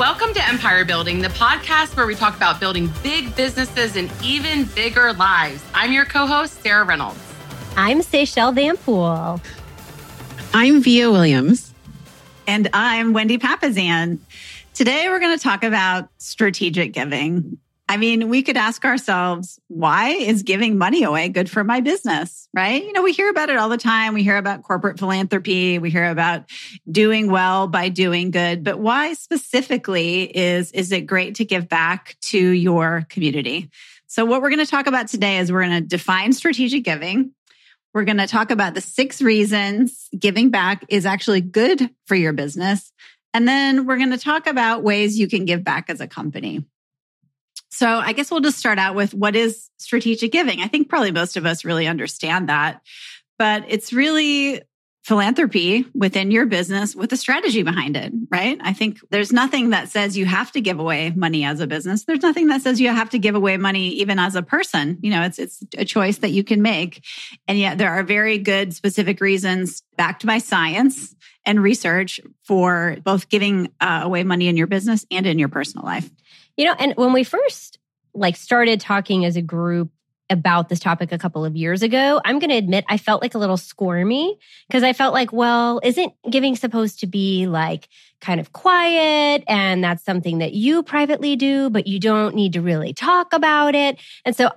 Welcome to Empire Building, the podcast where we talk about building big businesses and even bigger lives. I'm your co-host, Sarah Reynolds. I'm Seychelle Van Poole. I'm Via Williams. And I'm Wendy Papasan. Today, we're going to talk about strategic giving. I mean, we could ask ourselves, why is giving money away good for my business, right? You know, we hear about it all the time. We hear about corporate philanthropy. We hear about doing well by doing good. But why specifically is it great to give back to your community? So what we're going to talk about today is we're going to define strategic giving. We're going to talk about the 6 reasons giving back is actually good for your business. And then we're going to talk about ways you can give back as a company. So I guess we'll just start out with what is strategic giving. I think probably most of us really understand that, but it's really philanthropy within your business with a strategy behind it, right? I think there's nothing that says you have to give away money as a business. There's nothing that says you have to give away money even as a person. You know, it's a choice that you can make. And yet there are very good specific reasons backed by science and research for both giving away money in your business and in your personal life. You know, and when we first started talking as a group about this topic a couple of years ago, I'm going to admit I felt like a little squirmy because I felt like, well, isn't giving supposed to be like kind of quiet and that's something that you privately do, but you don't need to really talk about it. And so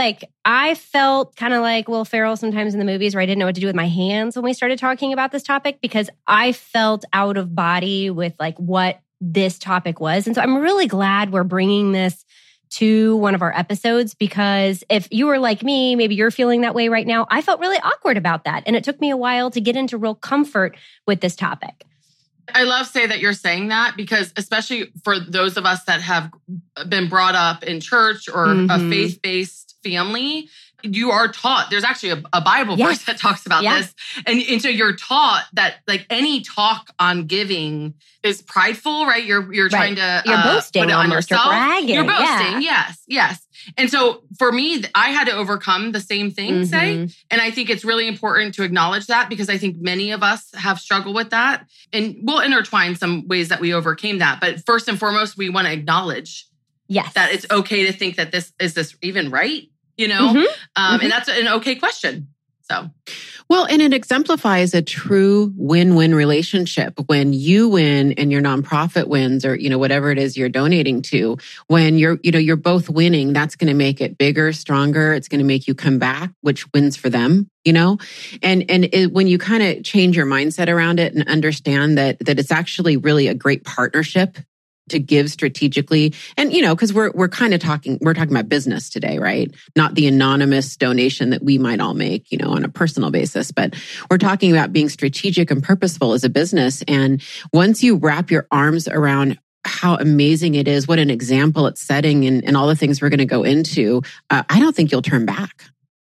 I felt kind of like Will Ferrell sometimes in the movies where I didn't know what to do with my hands when we started talking about this topic because I felt out of body with like what this topic was. And so I'm really glad we're bringing this to one of our episodes because if you were like me, maybe you're feeling that way right now. I felt really awkward about that. And it took me a while to get into real comfort with this topic. I love that you're saying that because especially for those of us that have been brought up in church or a faith-based family, you are taught, there's actually a Bible verse that talks about this. And so you're taught that like any talk on giving is prideful, right? You're trying to you're boasting put it on yourself. Or bragging. You're boasting, yes. And so for me, I had to overcome the same thing, say. And I think it's really important to acknowledge that because I think many of us have struggled with that. And we'll intertwine some ways that we overcame that. But first and foremost, we want to acknowledge that it's okay to think that is this even right? You know, and that's an okay question. So, well, and it exemplifies a true win-win relationship when you win and your nonprofit wins, or whatever it is you're donating to. When you're both winning, that's going to make it bigger, stronger. It's going to make you come back, which wins for them. When you kind of change your mindset around it and understand that it's actually really a great partnership to give strategically. And, because we're talking about business today, right? Not the anonymous donation that we might all make, on a personal basis, but we're talking about being strategic and purposeful as a business. And once you wrap your arms around how amazing it is, what an example it's setting and all the things we're going to go into, I don't think you'll turn back.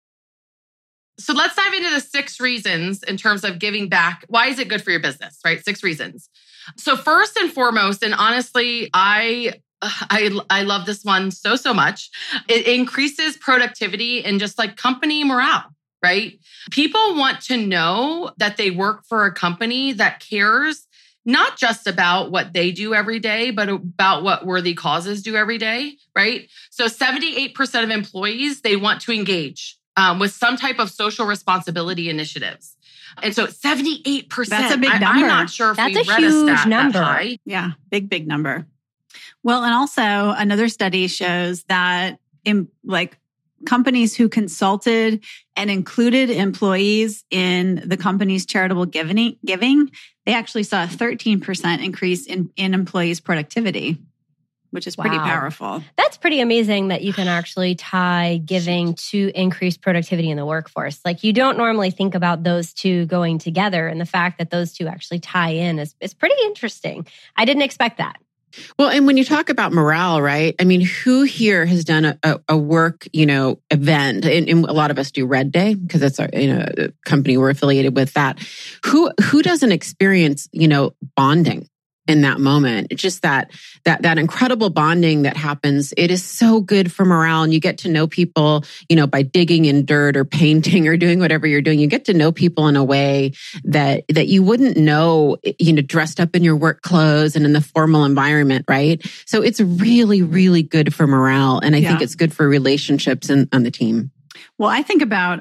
So let's dive into the 6 reasons in terms of giving back. Why is it good for your business, right? 6 reasons. So first and foremost, and honestly, I love this one so much. It increases productivity and just like company morale, right? People want to know that they work for a company that cares not just about what they do every day, but about what worthy causes do every day, right? So 78% of employees, they want to engage with some type of social responsibility initiatives. And so 78%. That's a big number. I'm not sure if That's we read a stat number. that high. Yeah, big number. Well, and also another study shows that companies who consulted and included employees in the company's charitable giving, they actually saw a 13% increase in employees' productivity, which is pretty powerful. That's pretty amazing that you can actually tie giving to increased productivity in the workforce. Like you don't normally think about those two going together, and the fact that those two actually tie in is pretty interesting. I didn't expect that. Well, and when you talk about morale, right? I mean, who here has done a work, event? And a lot of us do Red Day because it's a company we're affiliated with. That who doesn't experience, bonding? in that moment. It's just that incredible bonding that happens. It is so good for morale. And you get to know people, by digging in dirt or painting or doing whatever you're doing. You get to know people in a way that you wouldn't know, dressed up in your work clothes and in the formal environment, right? So it's really, really good for morale. And I think it's good for relationships on the team. Well, I think about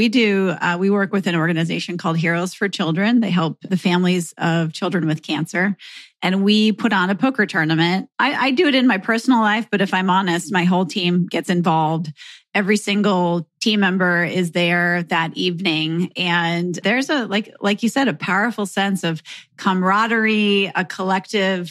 we work with an organization called Heroes for Children. They help the families of children with cancer. And we put on a poker tournament. I do it in my personal life, but if I'm honest, my whole team gets involved. Every single team member is there that evening. And there's like you said, a powerful sense of camaraderie, a collective,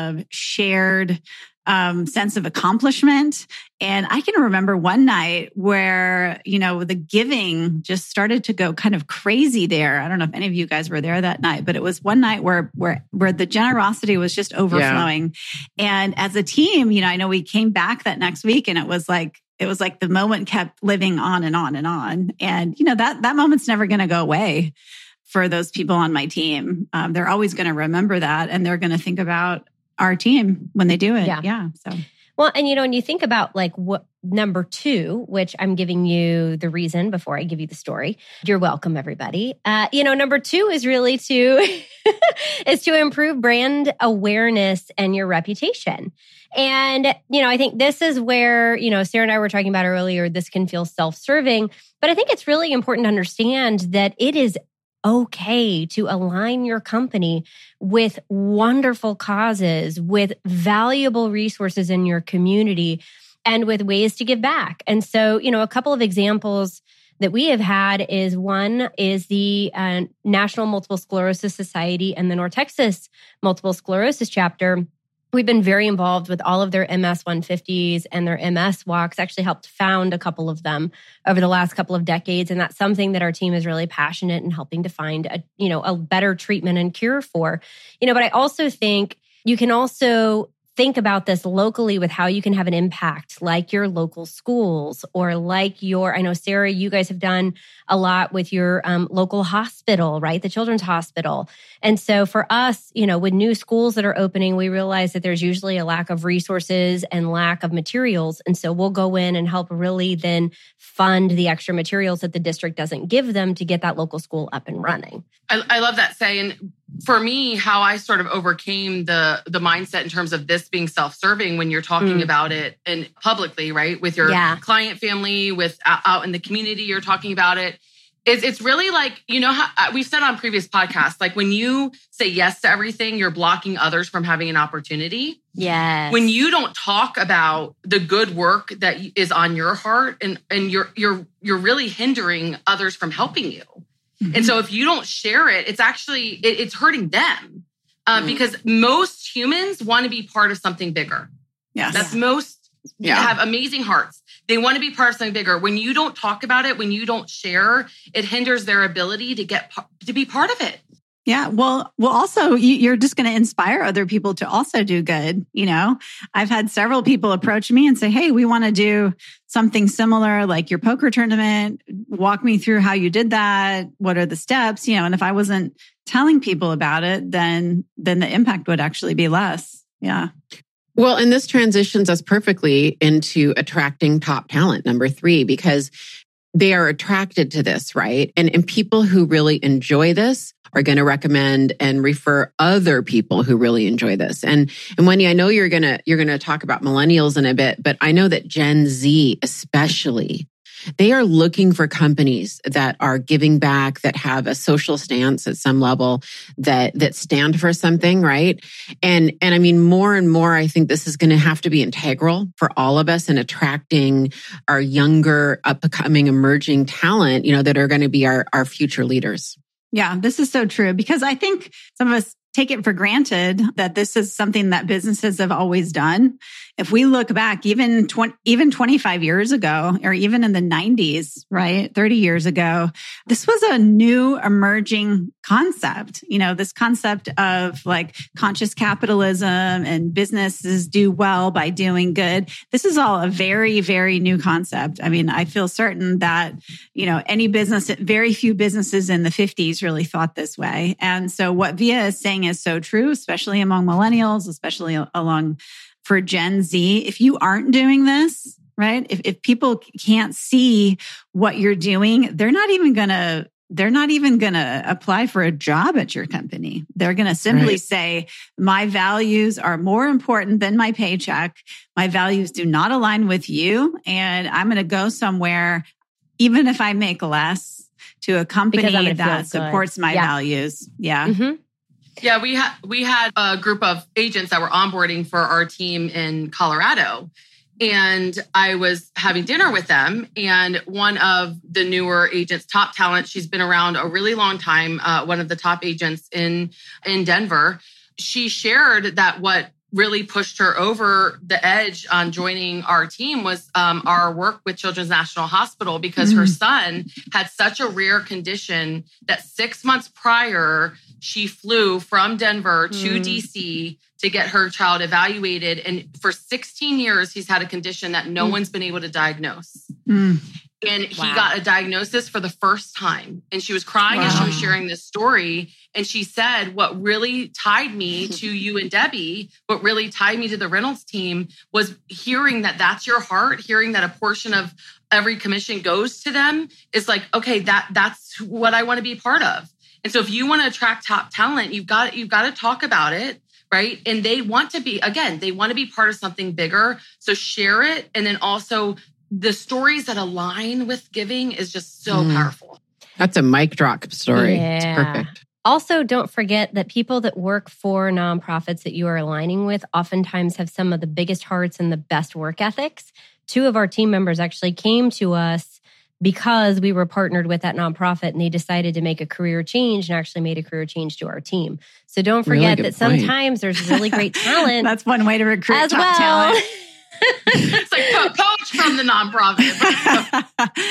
shared sense of accomplishment. And I can remember one night where, the giving just started to go kind of crazy there. I don't know if any of you guys were there that night, but it was one night where the generosity was just overflowing. Yeah. And as a team, I know we came back that next week and it was like the moment kept living on and on and on. And, that moment's never going to go away for those people on my team. They're always going to remember that and they're going to think about our team when they do it. Yeah. So, well, and when you think about what number 2, which I'm giving you the reason before I give you the story. You're welcome, everybody. Number 2 is really to improve brand awareness and your reputation. And, I think this is where, Sarah and I were talking about earlier, this can feel self-serving, but I think it's really important to understand that it is okay to align your company with wonderful causes, with valuable resources in your community, and with ways to give back. And so, a couple of examples that we have had is one is the National Multiple Sclerosis Society and the North Texas Multiple Sclerosis Chapter. We've been very involved with all of their MS 150s and their MS walks, actually helped found a couple of them over the last couple of decades. And that's something that our team is really passionate in helping to find a better treatment and cure for. But I also think you can also think about this locally with how you can have an impact, like your local schools or like I know, Sarah, you guys have done a lot with your local hospital, right? The Children's Hospital. And so for us, with new schools that are opening, we realize that there's usually a lack of resources and lack of materials. And so we'll go in and help really then fund the extra materials that the district doesn't give them to get that local school up and running. I love that saying. For me, how I sort of overcame the mindset in terms of this being self-serving when you're talking about it and publicly, right? With your client family, with out in the community, you're talking about it. It's really like, how we've said on previous podcasts, like when you say yes to everything, you're blocking others from having an opportunity. Yes. When you don't talk about the good work that is on your heart and you're really hindering others from helping you. Mm-hmm. And so if you don't share it, it's actually, it's hurting them because most humans want to be part of something bigger. Yes. That's have amazing hearts. They want to be part of something bigger. When you don't talk about it, when you don't share, it hinders their ability to be part of it. Yeah. Well, also you're just going to inspire other people to also do good. I've had several people approach me and say, hey, we want to do something similar, like your poker tournament. Walk me through how you did that. What are the steps? And if I wasn't telling people about it, then the impact would actually be less. Yeah. Well, and this transitions us perfectly into attracting top talent, number 3, because they are attracted to this, right? And people who really enjoy this are going to recommend and refer other people who really enjoy this. And Wendy, I know you're going to talk about millennials in a bit, but I know that Gen Z especially, they are looking for companies that are giving back, that have a social stance at some level, that stand for something, right? And I mean, more and more, I think this is going to have to be integral for all of us in attracting our younger, upcoming, emerging talent, that are going to be our future leaders. Yeah, this is so true because I think some of us take it for granted that this is something that businesses have always done. If we look back, even 25 years ago, or even in the 90s, right, 30 years ago, this was a new emerging concept. This concept of like conscious capitalism and businesses do well by doing good. This is all a very, very new concept. I mean, I feel certain that, very few businesses in the 50s really thought this way. And so what Via is saying saying is so true, especially among millennials, especially for Gen Z. If you aren't doing this, right? If people can't see what you're doing, they're not even going to apply for a job at your company. They're going to simply say, my values are more important than my paycheck. My values do not align with you. And I'm going to go somewhere, even if I make less, to a company that supports my values. Yeah. Mm-hmm. Yeah, we had a group of agents that were onboarding for our team in Colorado. And I was having dinner with them. And one of the newer agents, top talent, she's been around a really long time, one of the top agents in Denver. She shared that what really pushed her over the edge on joining our team was our work with Children's National Hospital, because her son had such a rare condition that 6 months prior, she flew from Denver to DC to get her child evaluated. And for 16 years, he's had a condition that no one's been able to diagnose. And he got a diagnosis for the first time. And she was crying as she was sharing this story. And she said, what really tied me to you and Debbie, what really tied me to the Reynolds team was hearing that that's your heart, hearing that a portion of every commission goes to them. Is like, okay, that's what I want to be a part of. And so if you want to attract top talent, you've got to talk about it, right? And they want to be part of something bigger. So share it. And then also the stories that align with giving is just so powerful. That's a mic drop story. Yeah. It's perfect. Also, don't forget that people that work for nonprofits that you are aligning with oftentimes have some of the biggest hearts and the best work ethics. 2 of our team members actually came to us because we were partnered with that nonprofit, and they decided to make a career change and actually made a career change to our team. So don't forget that sometimes there's really great talent. That's one way to recruit as top talent. It's like coach from the nonprofit.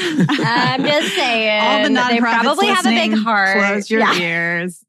I'm just saying. All the nonprofits they probably have a big heart. Close your ears.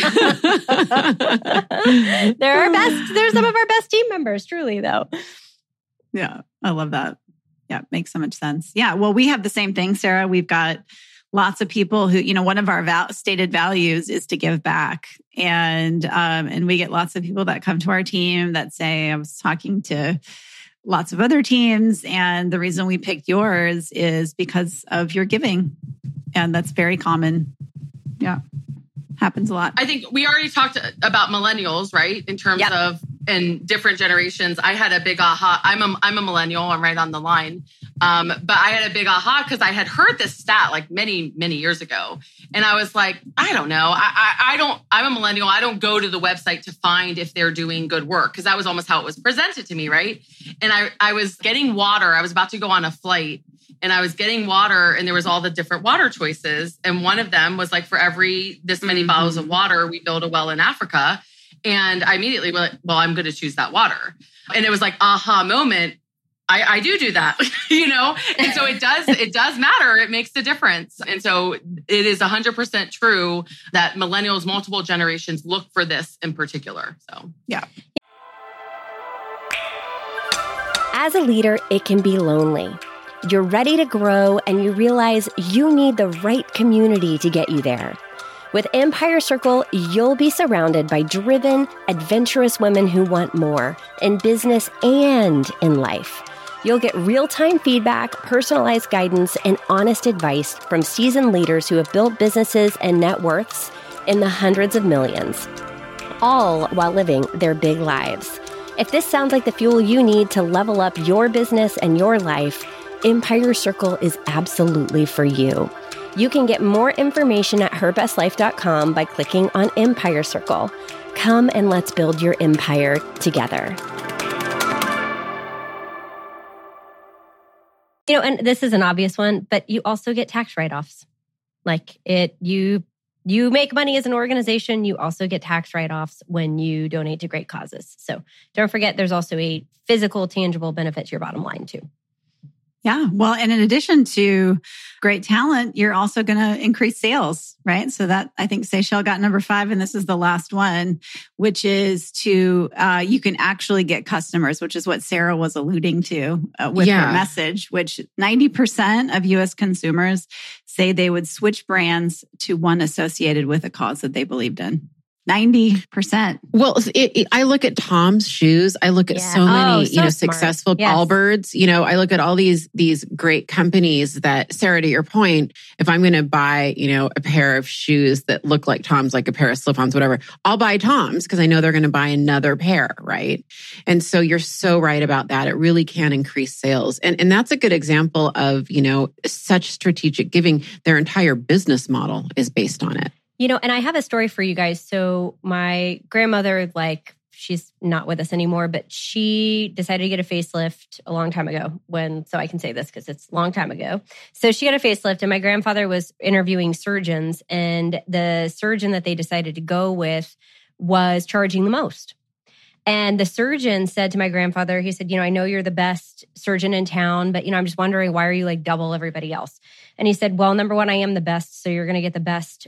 They're some of our best team members, truly, though. Yeah, I love that. Yeah, makes so much sense. Yeah, well, we have the same thing, Sarah. We've got lots of people who, one of our stated values is to give back. And we get lots of people that come to our team that say, I was talking to lots of other teams, and the reason we picked yours is because of your giving. And that's very common. Yeah. Happens a lot. I think we already talked about millennials, right? In terms of and different generations. I had a big aha. I'm a millennial. I'm right on the line. But I had a big aha because I had heard this stat like many, many years ago. And I was like, I don't know. I'm a millennial. I don't go to the website to find if they're doing good work, because that was almost how it was presented to me, right? And I was getting water. I was about to go on a flight. And I was getting water, and there was all the different water choices. And one of them was like, for every this many bottles of water, we build a well in Africa. And I immediately went, well, I'm going to choose that water. And it was like, aha moment. I do that, And so it does matter. It makes a difference. And so it is 100% true that millennials, multiple generations look for this in particular. So, yeah. As a leader, it can be lonely. You're ready to grow and you realize you need the right community to get you there. With Empire Circle, you'll be surrounded by driven, adventurous women who want more in business and in life. You'll get real-time feedback, personalized guidance, and honest advice from seasoned leaders who have built businesses and net worths in the hundreds of millions, all while living their big lives. If this sounds like the fuel you need to level up your business and your life, Empire Circle is absolutely for you. You can get more information at herbestlife.com by clicking on Empire Circle. Come and let's build your empire together. And this is an obvious one, but you also get tax write-offs. You make money as an organization, you also get tax write-offs when you donate to great causes. So don't forget, there's also a physical, tangible benefit to your bottom line too. Yeah. Well, and in addition to great talent, you're also going to increase sales, right? So that, I think Seychelle got number 5, and this is the last one, which is you can actually get customers, which is what Sarah was alluding to with her message, which 90% of U.S. consumers say they would switch brands to one associated with a cause that they believed in. 90%. Well, I look at Tom's shoes. I look at so many, successful Allbirds. I look at all these great companies that, Sarah, to your point, if I'm going to buy, a pair of shoes that look like Tom's, like a pair of slip-ons, whatever, I'll buy Tom's because I know they're going to buy another pair, right? And so you're so right about that. It really can increase sales. And that's a good example of, such strategic giving. Their entire business model is based on it. And I have a story for you guys. So my grandmother, she's not with us anymore, but she decided to get a facelift a long time ago so I can say this because it's a long time ago. So she got a facelift and my grandfather was interviewing surgeons and the surgeon that they decided to go with was charging the most. And the surgeon said to my grandfather, he said, I know you're the best surgeon in town, but, I'm just wondering, why are you double everybody else? And he said, well, number one, I am the best. So you're going to get the best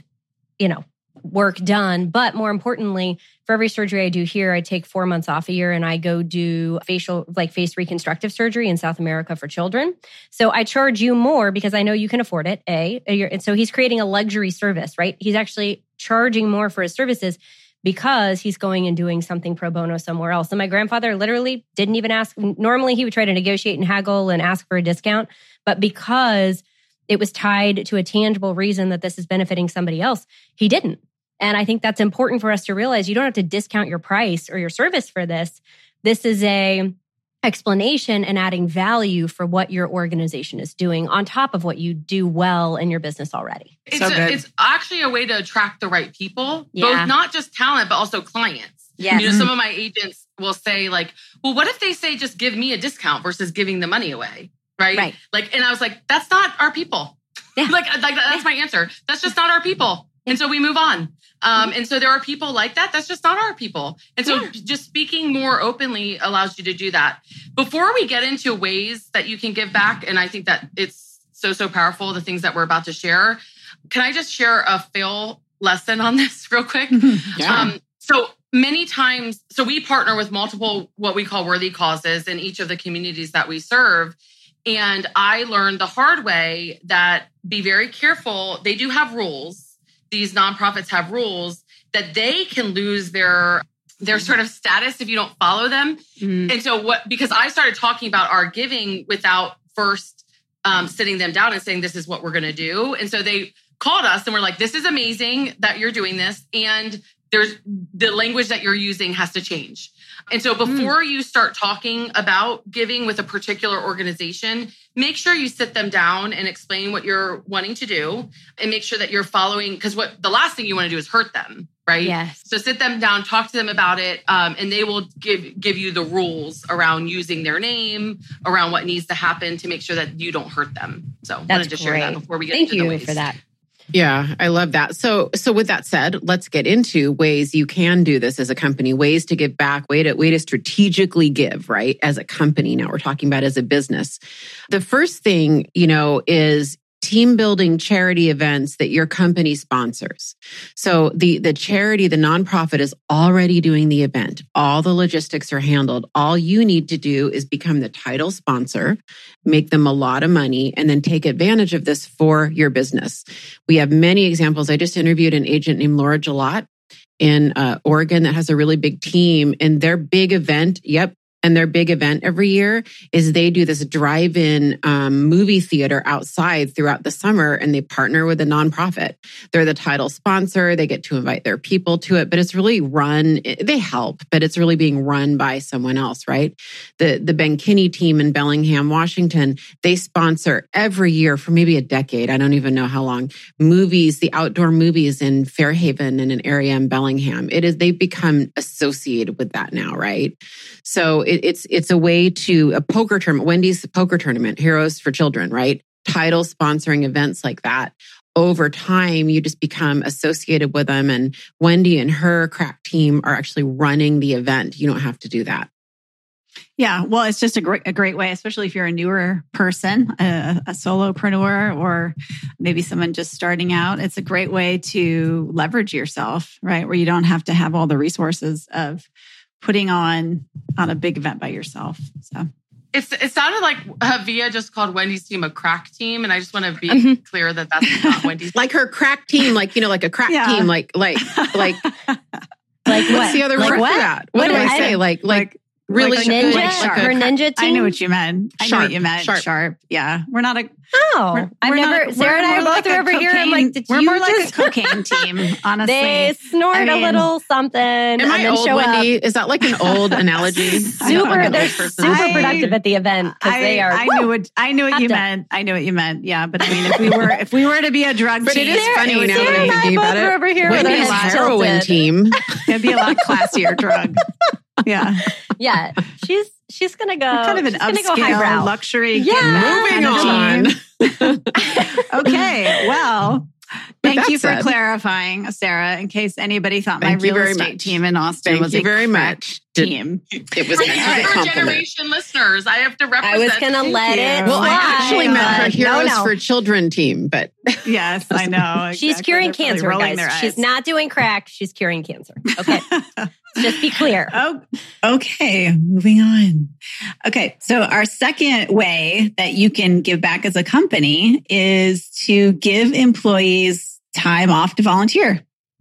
work done. But more importantly, for every surgery I do here, I take 4 months off a year and I go do face reconstructive surgery in South America for children. So I charge you more because I know you can afford it, and so he's creating a luxury service, right? He's actually charging more for his services because he's going and doing something pro bono somewhere else. And my grandfather literally didn't even ask. Normally he would try to negotiate and haggle and ask for a discount, but because it was tied to a tangible reason that this is benefiting somebody else, he didn't. And I think that's important for us to realize. You don't have to discount your price or your service for this. This is a explanation and adding value for what your organization is doing on top of what you do well in your business already. It's actually a way to attract the right people, both not just talent, but also clients. Yes. Some of my agents will say well, what if they say, just give me a discount versus giving the money away? Right. And I was like, that's not our people. Yeah. That's my answer. That's just not our people. And so we move on. And so there are people like that. That's just not our people. And so just speaking more openly allows you to do that. Before we get into ways that you can give back, and I think that it's so powerful, the things that we're about to share, can I just share a fail lesson on this real quick? Yeah. So many times, we partner with multiple, what we call worthy causes in each of the communities that we serve. And I learned the hard way that be very careful. They do have rules. These nonprofits have rules that they can lose their sort of status if you don't follow them. Mm. And so because I started talking about our giving without first sitting them down and saying, this is what we're going to do. And so they called us and were like, this is amazing that you're doing this. And there's the language that you're using has to change. And so before you start talking about giving with a particular organization, make sure you sit them down and explain what you're wanting to do and make sure that you're following, because the last thing you want to do is hurt them, right? Yes. So sit them down, talk to them about it, and they will give you the rules around using their name, around what needs to happen to make sure that you don't hurt them. So I wanted to share that before we get into the ways. Thank you for that. Yeah, I love that. So with that said, let's get into ways you can do this as a company, ways to give back, way to strategically give, right? As a company. Now we're talking about as a business. The first thing, is team building charity events that your company sponsors. So the charity, the nonprofit is already doing the event. All the logistics are handled. All you need to do is become the title sponsor, make them a lot of money, and then take advantage of this for your business. We have many examples. I just interviewed an agent named Laura Gillot in Oregon that has a really big team, and their big event, and their big event every year is they do this drive-in movie theater outside throughout the summer, and they partner with a nonprofit. They're the title sponsor. They get to invite their people to it, but it's really they help, but it's really being run by someone else, right? The Ben Kinney team in Bellingham, Washington, they sponsor every year for maybe a decade. I don't even know how long. Movies, the outdoor movies in Fairhaven in an area in Bellingham. They've become associated with that now, right? So it's a way to a poker tournament, Wendy's poker tournament, Heroes for Children, right? Title sponsoring events like that. Over time, you just become associated with them, and Wendy and her crack team are actually running the event. You don't have to do that. Yeah, well, it's just a great way, especially if you're a newer person, a solopreneur, or maybe someone just starting out. It's a great way to leverage yourself, right? Where you don't have to have all the resources of putting on a big event by yourself. So it sounded like Via just called Wendy's team a crack team, and I just want to be clear that that's not Wendy's. Like her crack team, like a crack team, like Like what? What's the other Like word what? for that? What do I say? Like really her good. ninja, her ninja team. I know what you meant. I know what you meant. Sharp. Sharp. Yeah. We're not a... Oh, I've never. Sarah and I are both over here. I'm like, we're more like a cocaine team, honestly. They snort a little something and Am I then old, show Wendy? up. Is that like an old analogy? They're super productive at the event because they are. I knew what you meant. I knew what you meant. Yeah, but I mean, if we were to be a drug But team, it is funny now that I'm thinking about it. Over here with Wendy's our heads heroin tilted. team. it'd be a lot classier drug. Yeah, Yeah, she's gonna go. kind of an she's gonna go highbrow. upscale luxury. Yeah. Moving on. Okay, well, thank that you for said- clarifying, Sarah, in case anybody thought my Thank you real very estate much. team in Austin Thank was you a very crack much. team. It was For meant to be a younger compliment. generation listeners, I have to represent. I was gonna let it. Well, I actually slide, meant for but Heroes no. for Children team, but Yes, I know. She's exactly. curing They're probably cancer, rolling guys. their She's eyes. not doing crack. She's curing cancer. Okay, just be clear. Oh, okay. Moving on. Okay. So our second way that you can give back as a company is to give employees time off to volunteer.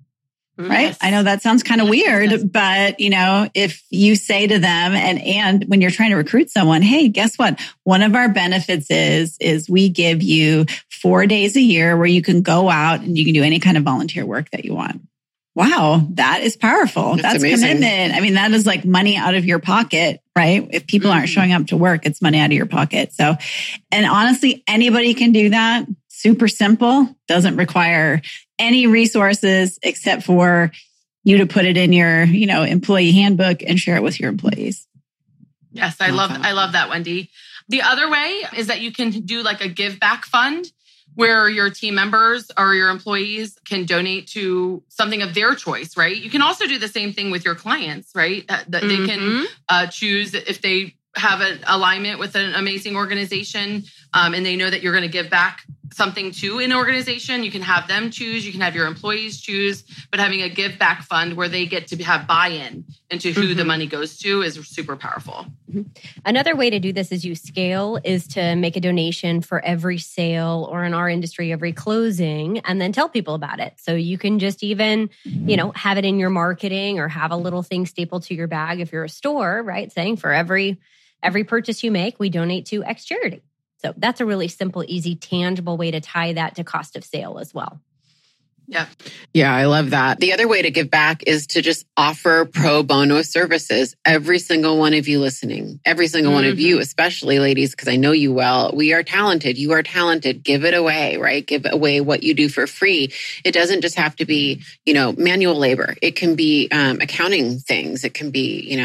Right. Yes. I know that sounds kind of weird, yes. but if you say to them and when you're trying to recruit someone, hey, guess what? One of our benefits is we give you 4 days a year where you can go out and you can do any kind of volunteer work that you want. Wow, that is powerful. That's amazing. commitment. I mean, that is like money out of your pocket, right? If people aren't showing up to work, it's money out of your pocket. So, and honestly, anybody can do that. Super simple. Doesn't require any resources except for you to put it in your, employee handbook and share it with your employees. Yes, I love that, Wendy. The other way is that you can do like a give back fund where your team members or your employees can donate to something of their choice, right? You can also do the same thing with your clients, right? That they can choose if they have an alignment with an amazing organization and they know that you're going to give back something to an organization. You can have them choose, you can have your employees choose, but having a give back fund where they get to have buy-in into who the money goes to is super powerful. Another way to do this as you scale is to make a donation for every sale or in our industry, every closing, and then tell people about it. So you can just even, have it in your marketing or have a little thing stapled to your bag if you're a store, right? Saying for every purchase you make, we donate to X charity. So that's a really simple, easy, tangible way to tie that to cost of sale as well. Yeah. Yeah, I love that. The other way to give back is to just offer pro bono services. Every single one of you listening, every single one of you, especially ladies, because I know you well, we are talented. You are talented. Give it away, right? Give away what you do for free. It doesn't just have to be, manual labor. It can be accounting things. It can be,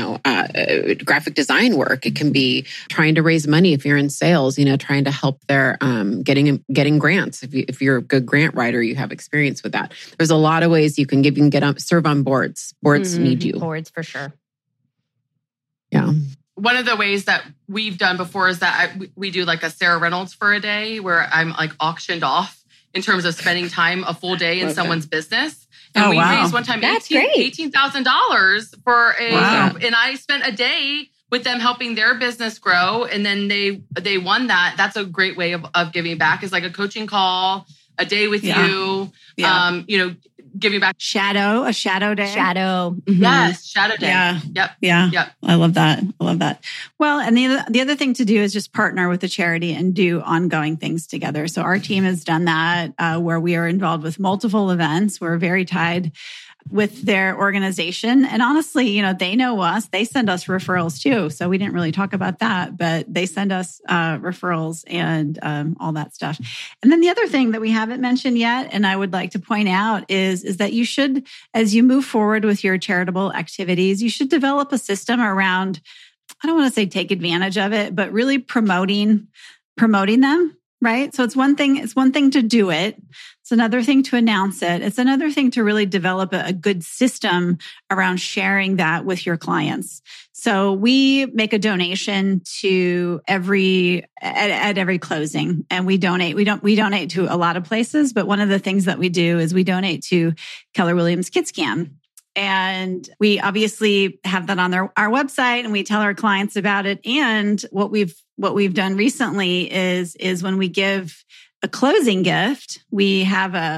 graphic design work. It can be trying to raise money if you're in sales, trying to help their getting grants. If you're a good grant writer, you have experience with that. There's a lot of ways you can give. You can serve on boards. Boards need you. Boards for sure. Yeah. One of the ways that we've done before is that we do like a Sarah Reynolds for a day where I'm like auctioned off in terms of spending time a full day in someone's business. And we raised one time $18,000 for and I spent a day with them helping their business grow. And then they won that. That's a great way of giving back, is like a coaching call, a day with you, giving back. A shadow day. Shadow. Yes, shadow day. Yeah. Yep. Yeah. Yep. I love that. Well, and the other thing to do is just partner with the charity and do ongoing things together. So our team has done that where we are involved with multiple events. We're very tied with their organization. And honestly, they know us. They send us referrals too. So we didn't really talk about that, but they send us referrals and all that stuff. And then the other thing that we haven't mentioned yet, and I would like to point out is that you should, as you move forward with your charitable activities, you should develop a system around, I don't want to say take advantage of it, but really promoting them. Right. So it's one thing to do it. It's another thing to announce it. It's another thing to really develop a good system around sharing that with your clients. So we make a donation to every closing, and we donate. We donate to a lot of places, but one of the things that we do is we donate to Keller Williams KidScan. And we obviously have that on our website, and we tell our clients about it. And what we've done recently is when we give a closing gift, we have a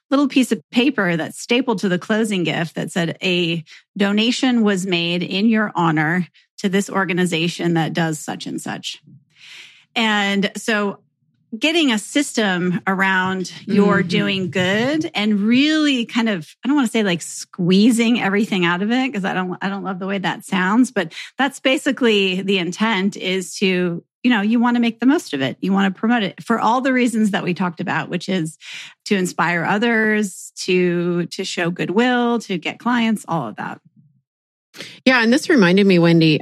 little piece of paper that's stapled to the closing gift that said a donation was made in your honor to this organization that does such and such. And so getting a system around your doing good and really kind of, I don't want to say like squeezing everything out of it, because I don't love the way that sounds, but that's basically the intent, is to, you want to make the most of it. You want to promote it for all the reasons that we talked about, which is to inspire others, to show goodwill, to get clients, all of that. Yeah. And this reminded me, Wendy,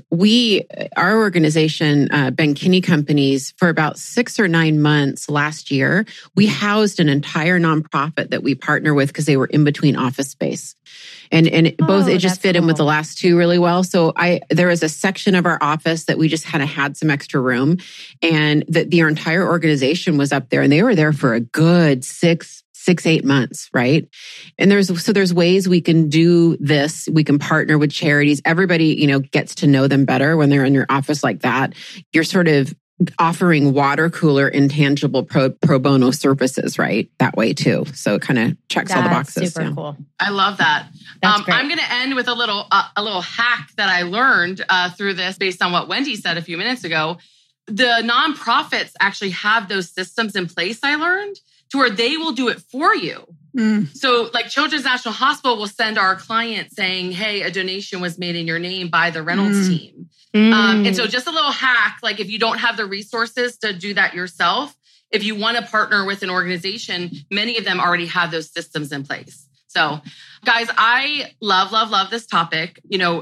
our organization, Ben Kinney Companies, for about 6 or 9 months last year, we housed an entire nonprofit that we partner with because they were in between office space. And it just fit in with the last two really well. So there was a section of our office that we just had some extra room, and the entire organization was up there, and they were there for a good 6-8 months, right? And there's ways we can do this. We can partner with charities. Everybody, gets to know them better when they're in your office like that. You're sort of offering water cooler, intangible pro bono services, right? That way too. So it kind of checks all the boxes. Super cool. I love that. That's great. I'm going to end with a little hack that I learned through this based on what Wendy said a few minutes ago. The nonprofits actually have those systems in place, I learned, to where they will do it for you. So like Children's National Hospital will send our client saying, hey, a donation was made in your name by the Reynolds team. And so just a little hack, like if you don't have the resources to do that yourself, if you want to partner with an organization, many of them already have those systems in place. So guys, I love this topic.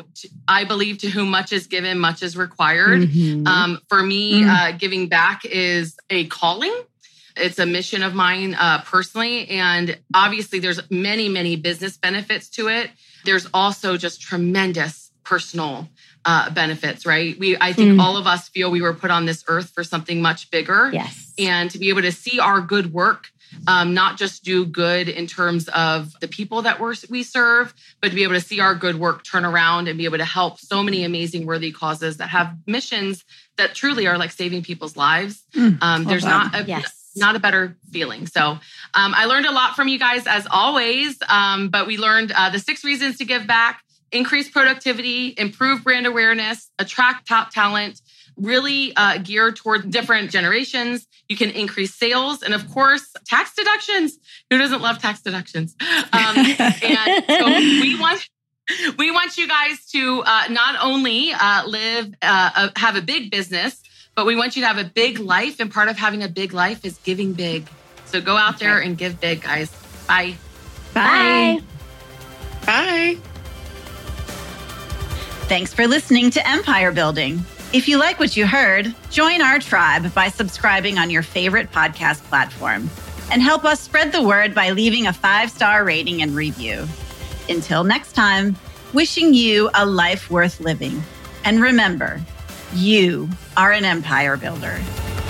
I believe to whom much is given, much is required. For me, giving back is a calling. It's a mission of mine personally. And obviously there's many, many business benefits to it. There's also just tremendous personal benefits, right? I think all of us feel we were put on this earth for something much bigger. Yes. And to be able to see our good work, not just do good in terms of the people that we serve, but to be able to see our good work turn around and be able to help so many amazing, worthy causes that have missions that truly are like saving people's lives. There's not a better feeling. So I learned a lot from you guys as always, but we learned the 6 reasons to give back: increase productivity, improve brand awareness, attract top talent, really geared toward different generations. You can increase sales, and of course, tax deductions. Who doesn't love tax deductions? And so we want you guys to not only have a big business, but we want you to have a big life. And part of having a big life is giving big. So go out there and give big, guys. Bye. Bye. Bye. Thanks for listening to Empire Building. If you like what you heard, join our tribe by subscribing on your favorite podcast platform, and help us spread the word by leaving a 5-star rating and review. Until next time, wishing you a life worth living. And remember, you are an empire builder.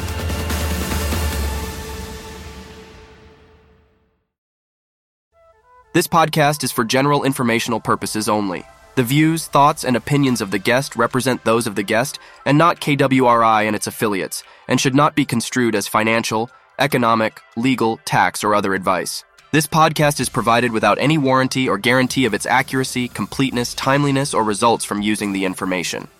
This podcast is for general informational purposes only. The views, thoughts, and opinions of the guest represent those of the guest and not KWRI and its affiliates, and should not be construed as financial, economic, legal, tax, or other advice. This podcast is provided without any warranty or guarantee of its accuracy, completeness, timeliness, or results from using the information.